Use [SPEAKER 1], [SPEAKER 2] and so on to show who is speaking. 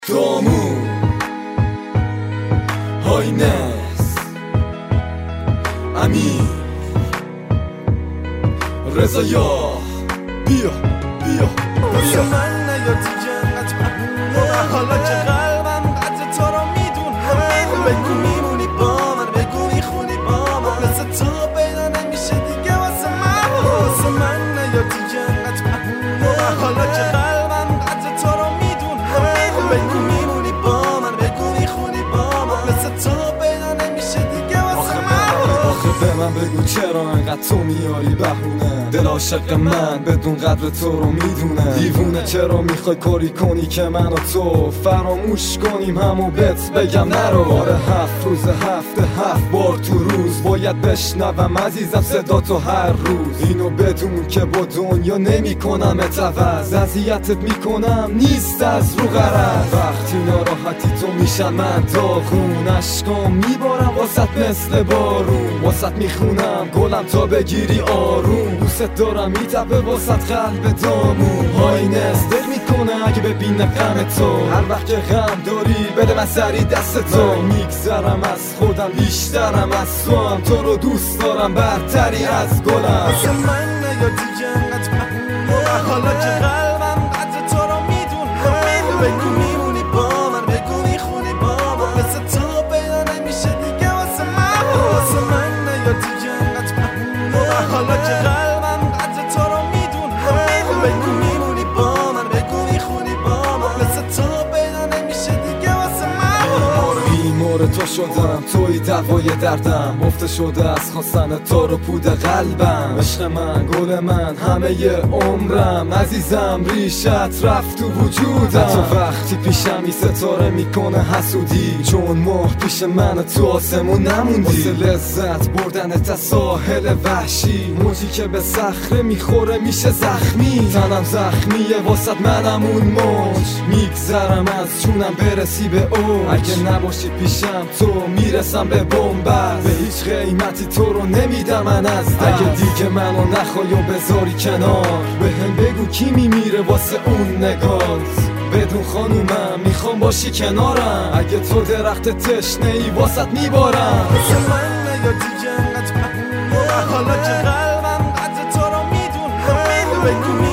[SPEAKER 1] دامون هاینس امین رضایا بیا
[SPEAKER 2] واسه من نیا دیگه انقدر مهمونه حالا که قلبم قدر تو رو میدونه بگو میمونی با من بگو میخونی با من مثل تو پیدا نمیشه دیگه واسه من نیا دیگه انقدر مهمونه حالا که قلبم قدر تو رو میدونه بگو میمونی با من بگو میخونی با من مثل تو پیدا نمیشه دیگه واسه
[SPEAKER 1] آخه به من بگو چرا انقدر تو میاری بهونه دل عاشق من بدون قدر تو رو میدونه دیوونه چرا میخوای کاری کنی که من و تو فراموش کنیم همو بهت بگم نرو آره 7 روز هفته 7 بار تو روز باید بشنوم عزیزم صدا تو هر روز اینو بدون که با دنیا نمی کنم اتوز اذیتت میکنم نیست از رو غرض وقتی ناراحتی تو میشم من داغون اشکام میبارم واسط مثل بارون واسط میخونم گلم تا بگیری آروم دوست دارم میتبه واسط قلب دامون هاینس دل میکنه اگه ببینه غم تو هر وقت که غم داری بده من سری دست تو میگذرم از خودم بیشترم از تو هم تو رو دوست دارم برتری از گلم
[SPEAKER 2] واسه من نیا دیگه انقدر مهمونه حالا که قلبم قدر تو رو میدونه بگو میمونی با من بگو میخونی با من مثل تو پیدا نمیشه دیگه واسه من نیا دیگه انقدر مهمونه حالا که قلبم قدر تو رو میدونه بگو میمونی با من بگو میخونی با من مثل تو پیدا نمیشه دیگه واسه
[SPEAKER 1] بیمار تو شدم توی دوای دردم مفت شده از خواستن تو رو پود قلبم عشق من گل من همه ی عمرم عزیزم ریشت رفت تو وجودم تو وقتی پیشمی ستاره میکنه حسودی چون ماه پیش من تو آسمون نموندی واسه لذت بردنت از ساحل وحشی موجی که به صخره میخوره میشه زخمی تنم زخمیه واسط منم اون موج میگذرم از جونم برسی به او اگه نباشی پیشم تو میرسم به بنبست به هیچ قیمتی تو رو نمیدم من از دست اگه دیگه منو نخوای و بذاری کنار به هم بگو کی میمیره واسه اون نگات بدون خانومم میخوام باشی کنارم اگه تو درخت تشنه ای واسط میبارم
[SPEAKER 2] واسه من نیا دیگه انقدر مهمونه حالا که قلبم قدر تو رو میدونه بگو